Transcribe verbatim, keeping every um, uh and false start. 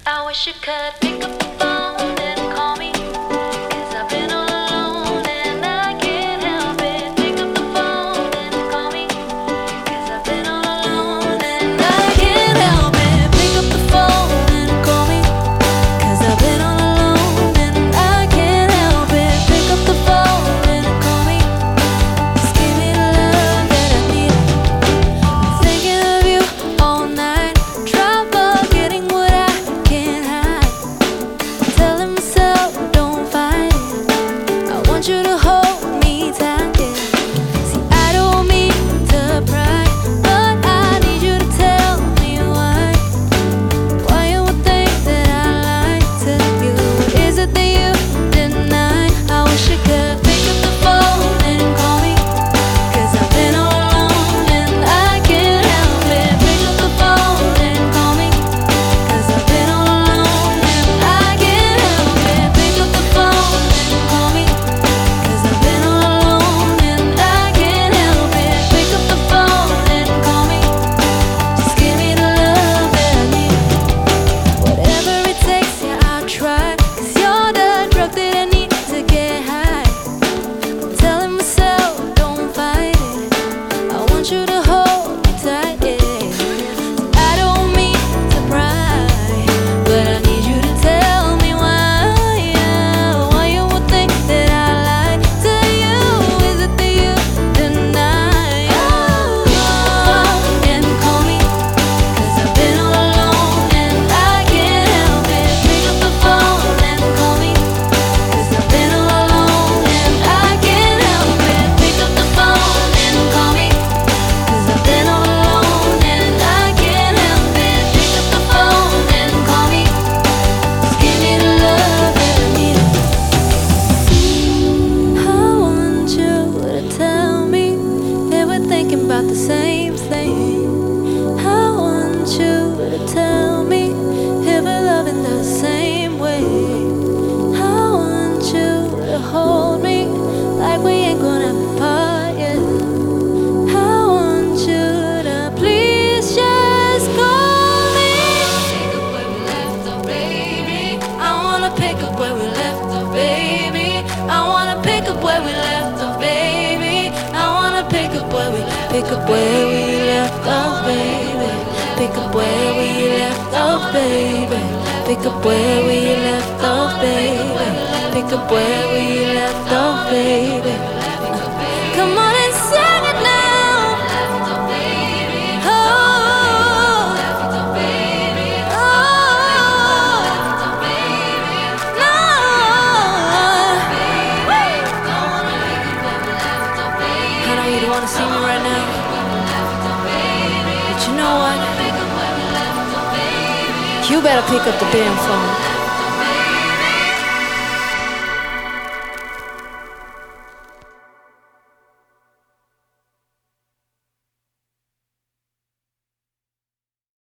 I wish you could pick up the phone and call me, 'cause I've been all alone and I can't help it. Pick up the phone and call me, 'cause I've been all alone and I can't help it. Pick up the phone and call me, 'cause I've been all alone and I can't help it. Pick up the phone and call me, just give me the love that I need. I'm thinking of you all night, try forgetting what I can't hide. Telling myself don't fight it, I want you to hold me tight, yeah. See, I don't mean to pry, but I need you to tell me why. Why you would think that I lied to you? What is it that you deny? I wish you could pick up the phone and call me, 'cause I've been all alone and I can't help it. Pick up the phone and call me, 'cause I've been all alone and I can't help it. Pick up the phone and call me, 'cause I've been all alone and I can't help it. Pick up the phone and call me, just give me the love that I need. Whatever it takes, yeah, I'll try, 'cause you're the drug that I need to get high. I'm telling myself don't fight it, I want you to hold me tight, yeah. I don't mean to pry, but I need you to tell me why, yeah. Why you would think that I lied to you? Is it that you deny? Oh, and call me, 'cause I've been all alone and I can't help it. Pick up the phone and call me, 'cause I've been all alone and I can't help it. Pick up the phone and call me, 'cause I've been all alone and I can't help it. Pick up the phone and call me, just give me the love that I need. I want you to tell me that we're thinking about the same thing. I want you to tell me if we're loving the same way. I want you to hold me like we ain't gonna part yet. I want you to please just call me. Pick up where we left off, baby. I wanna pick up where we left off, baby. I wanna pick up where we left off, baby. I wanna pick up where we pick up where we left off, baby. Pick up where we left off, baby. Pick up where we left off, baby. Pick up where we left off, baby. Come on and sing it now. Oh, oh, no. I know you don't wanna see me right now, but you know what? You better pick up the damn phone.